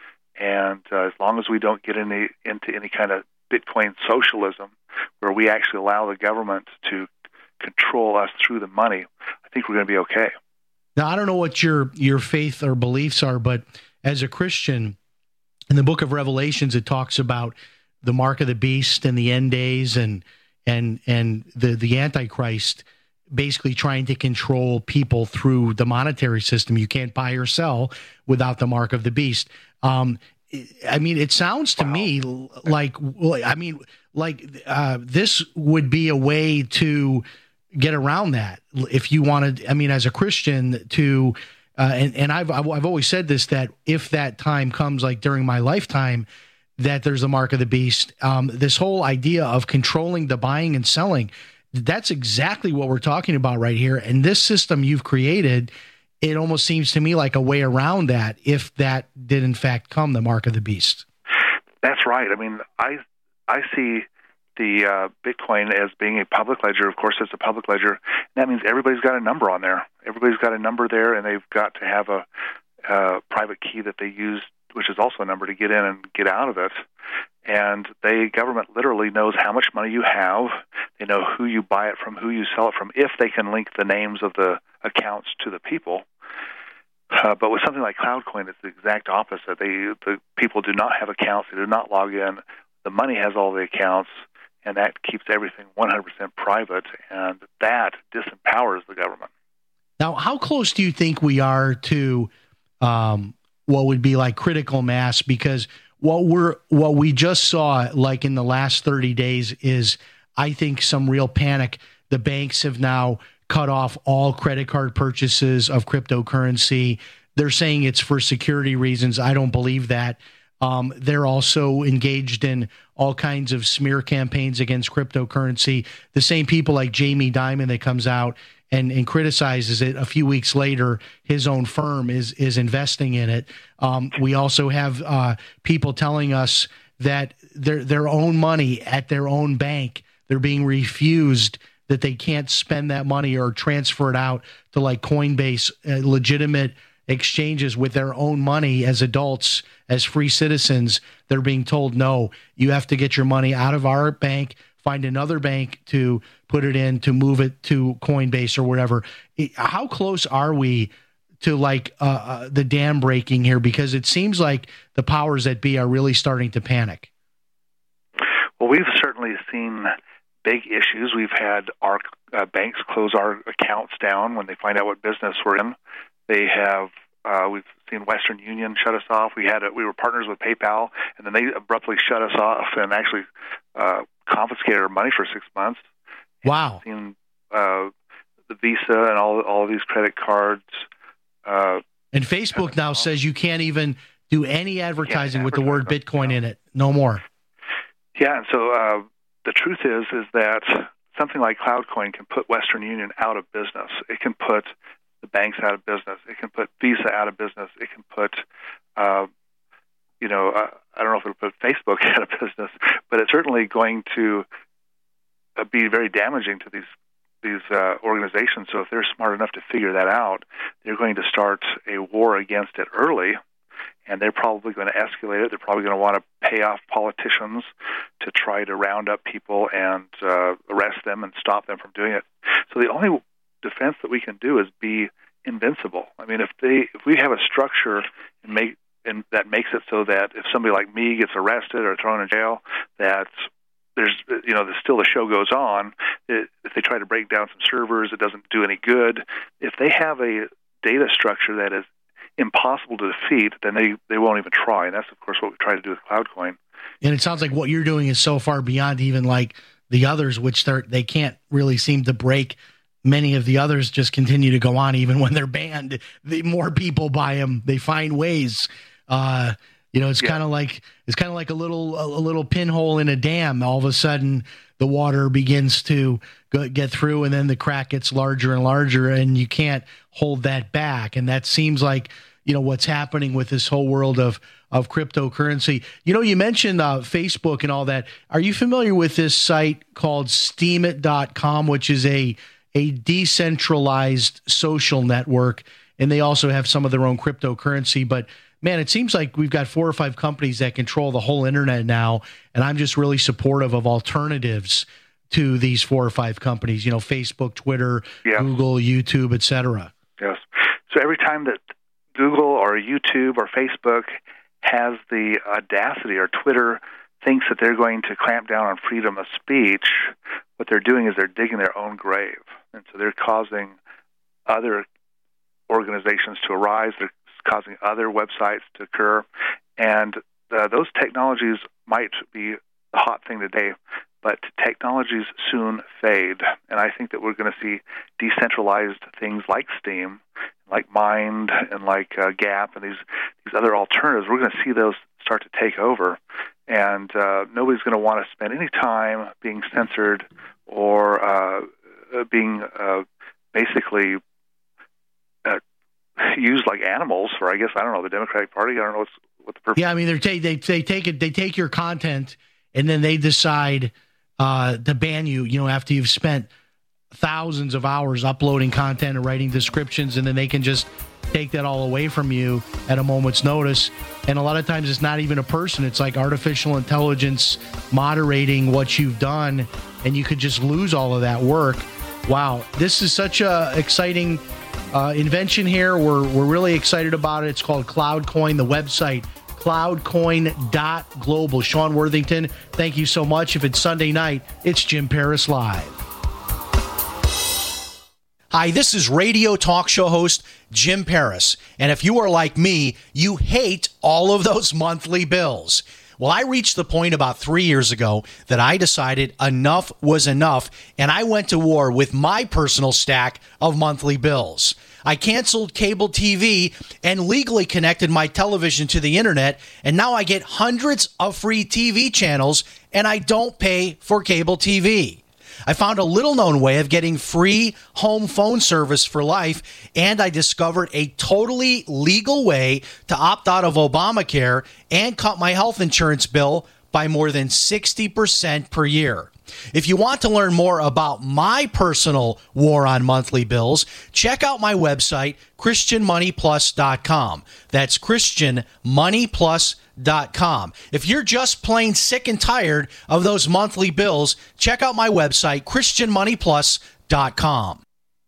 And uh, as long as we don't get any, into any kind of Bitcoin socialism where we actually allow the government to control us through the money, I think we're going to be okay. Now, I don't know what your, your faith or beliefs are, but as a Christian, in the book of Revelations, it talks about the mark of the beast and the end days and and and the, the Antichrist basically trying to control people through the monetary system. You can't buy or sell without the mark of the beast. Um, I mean, it sounds to wow. me like, I mean, like uh, this would be a way to get around that if you wanted, I mean, as a Christian to, uh, and, and I've, I've always said this, that if that time comes, like during my lifetime, that there's a mark of the beast, um, this whole idea of controlling the buying and selling, that's exactly what we're talking about right here. And this system you've created, it almost seems to me like a way around that if that did in fact come, the mark of the beast. That's right. I mean, I, I see the uh, Bitcoin as being a public ledger. Of course, it's a public ledger. That means everybody's got a number on there. Everybody's got a number there, and they've got to have a, a private key that they use, which is also a number to get in and get out of it. And the government literally knows how much money you have. They know who you buy it from, who you sell it from, if they can link the names of the accounts to the people. Uh, but with something like CloudCoin, it's the exact opposite. They, the people do not have accounts. They do not log in. The money has all the accounts, and that keeps everything one hundred percent private, and that disempowers the government. Now, how close do you think we are to um, what would be like critical mass? Because what we're what we just saw, like in the last thirty days, is I think some real panic. The banks have now cut off all credit card purchases of cryptocurrency. They're saying it's for security reasons. I don't believe that. Um, they're also engaged in all kinds of smear campaigns against cryptocurrency. The same people like Jamie Dimon that comes out and, and criticizes it. A few weeks later, his own firm is is investing in it. Um, we also have uh, people telling us that their their own money at their own bank, they're being refused, that they can't spend that money or transfer it out to like Coinbase, uh, legitimate exchanges with their own money as adults, as free citizens. They're being told, no, you have to get your money out of our bank, find another bank to put it in, to move it to Coinbase or whatever. How close are we to like uh, uh, the dam breaking here? Because it seems like the powers that be are really starting to panic. Well, we've certainly seen big issues. We've had our uh, banks close our accounts down when they find out what business we're in. They have, uh, we've seen Western Union shut us off. We had, a, we were partners with PayPal, and then they abruptly shut us off and actually uh, confiscated our money for six months. Wow. And we've seen uh, the Visa and all all of these credit cards. Uh, and Facebook now says you can't even do any advertising with the advertise word Bitcoin in it. No more. Yeah, and so uh, the truth is, is that something like CloudCoin can put Western Union out of business. It can put the banks out of business. It can put Visa out of business. It can put, uh, you know, uh, I don't know if it'll put Facebook out of business, but it's certainly going to uh, be very damaging to these these uh, organizations. So if they're smart enough to figure that out, they're going to start a war against it early, and they're probably going to escalate it. They're probably going to want to pay off politicians to try to round up people and uh, arrest them and stop them from doing it. So the only defense that we can do is be invincible. I mean, if they if we have a structure and make and that makes it so that if somebody like me gets arrested or thrown in jail, that there's you know, there's still the show goes on. It, if they try to break down some servers, it doesn't do any good. If they have a data structure that is impossible to defeat, then they, they won't even try. And that's, of course, what we try to do with CloudCoin. And it sounds like what you're doing is so far beyond even like the others, which they're, they can't really seem to break. Many of the others just continue to go on even when they're banned. The more people buy them, they find ways. Uh, you know, it's yeah. kind of like it's kind of like a little a, a little pinhole in a dam. All of a sudden, the water begins to go, get through, and then the crack gets larger and larger, and you can't hold that back. And that seems like, you know, what's happening with this whole world of of cryptocurrency. You know, you mentioned uh, Facebook and all that. Are you familiar with this site called steam it dot com, which is a a decentralized social network, and they also have some of their own cryptocurrency? But man, it seems like we've got four or five companies that control the whole internet now, and I'm just really supportive of alternatives to these four or five companies, you know, Facebook, Twitter, yeah. Google, YouTube, et cetera. Yes. So every time that Google or YouTube or Facebook has the audacity, or Twitter thinks that they're going to clamp down on freedom of speech, what they're doing is they're digging their own grave. And so they're causing other organizations to arise. They're causing other websites to occur. And uh, those technologies might be the hot thing today, but technologies soon fade. And I think that we're going to see decentralized things like Steam, like Mind, and like uh, Gap, and these, these other alternatives. We're going to see those start to take over. And uh, nobody's going to want to spend any time being censored or uh, being uh, basically uh, used like animals for, I guess, I don't know, the Democratic Party. I don't know what's, what the purpose. Yeah, I mean, they're ta- they they take it, they take your content, and then they decide uh, to ban you. You know, after you've spent thousands of hours uploading content and writing descriptions, and then they can just take that all away from you at a moment's notice. And a lot of times it's not even a person. It's like artificial intelligence moderating what you've done, and you could just lose all of that work. Wow, this is such a exciting uh, invention here. We're we're really excited about it. It's called CloudCoin. The website, cloudcoin dot global. Sean Worthington, thank you so much. If it's Sunday night, it's Jim Paris Live. Hi, this is radio talk show host Jim Paris. And if you are like me, you hate all of those monthly bills. Well, I reached the point about three years ago that I decided enough was enough, and I went to war with my personal stack of monthly bills. I canceled cable T V and legally connected my television to the internet, and now I get hundreds of free T V channels, and I don't pay for cable T V. I found a little-known way of getting free home phone service for life, and I discovered a totally legal way to opt out of Obamacare and cut my health insurance bill by more than sixty percent per year. If you want to learn more about my personal war on monthly bills, check out my website, Christian Money Plus dot com. That's Christian Money Plus dot com. If you're just plain sick and tired of those monthly bills, check out my website, Christian Money Plus dot com.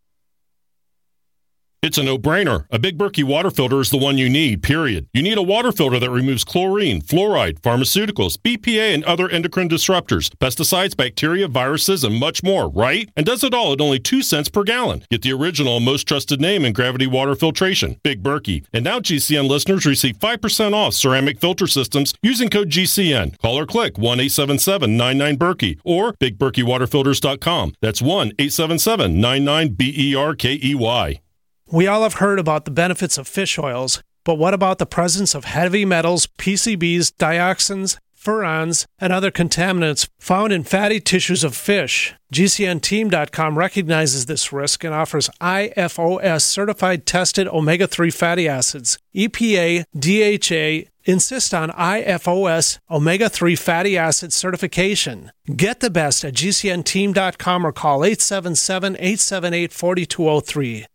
It's a no-brainer. A Big Berkey water filter is the one you need, period. You need a water filter that removes chlorine, fluoride, pharmaceuticals, B P A, and other endocrine disruptors, pesticides, bacteria, viruses, and much more, right? And does it all at only two cents per gallon. Get the original and most trusted name in gravity water filtration, Big Berkey. And now G C N listeners receive five percent off ceramic filter systems using code G C N. Call or click one eight seven seven nine nine Berkey or big berkey water filters dot com. That's one eight seven seven nine nine B E R K E Y. We all have heard about the benefits of fish oils, but what about the presence of heavy metals, P C Bs, dioxins, furans, and other contaminants found in fatty tissues of fish? G C N team dot com recognizes this risk and offers I F O S certified tested omega three fatty acids. E P A, D H A insist on I F O S omega three fatty acid certification. Get the best at G C N team dot com or call eight seven seven, eight seven eight, four two zero three.